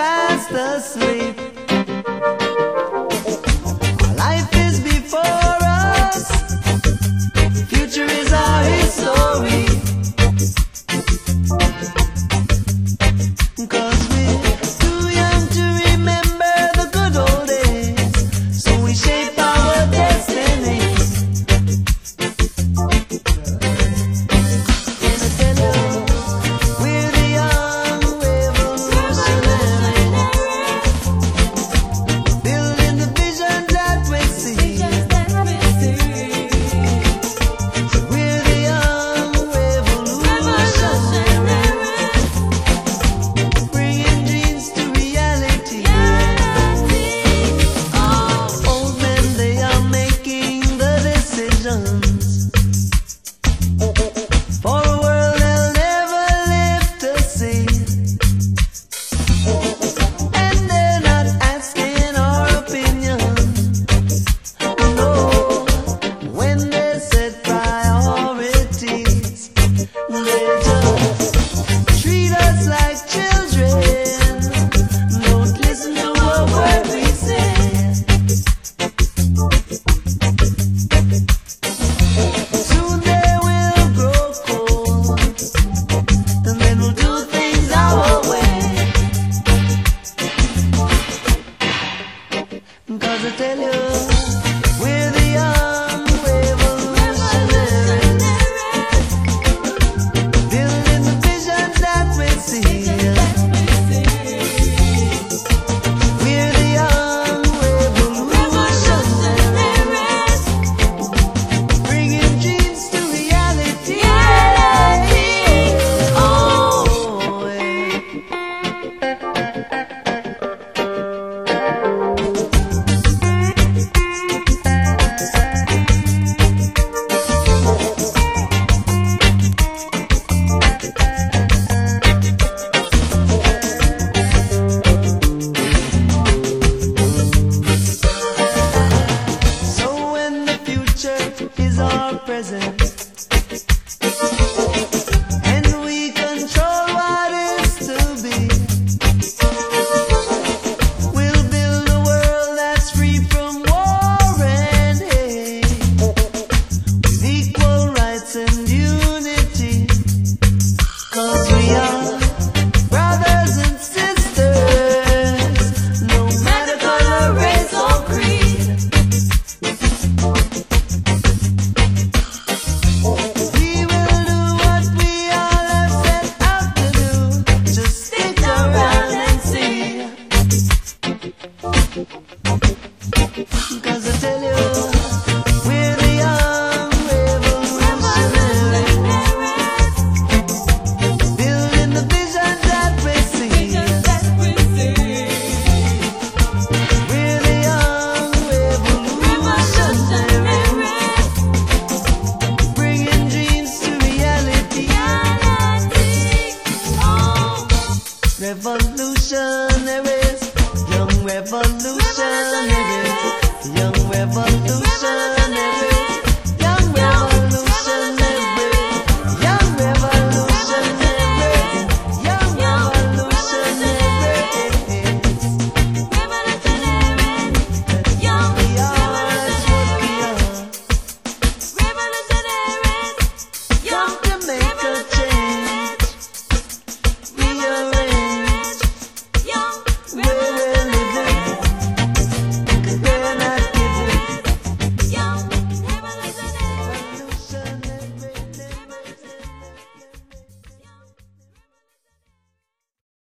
fast asleep. Our life is before us, future is our history. 'Cause we're too young to remember the good old days, so we shape our destiny. And I tell you, we're the young revolutionaries, building the vision that we see. We're the young revolutionaries, bringing dreams to reality. Old men, they are making the decisions for a world they'll never live to see. And they're not asking our opinion, no, when they set priorities. They just treat us like children, don't listen to a word we say. Soon they will grow cold, and then we'll do things our way. 'Cause I tell you, we're the young revolutionaries, building the vision that we see. We're the young revolutionaries, bringing dreams to reality. Oh, yeah. So when the future is our present, and we control what is to be, we'll build a world that's free from war and hate, with equal rights and unity. 'Cause we are brothers and sisters, no matter color, race or creed. We will do what we all have set out to do, just stick around and see. 'Cause I tell you, we're the young revolutionaries, building the vision that we see. We're the young revolutionaries, bringing dreams to reality. Revolutionaries, young revolutionaries, young revolutionaries.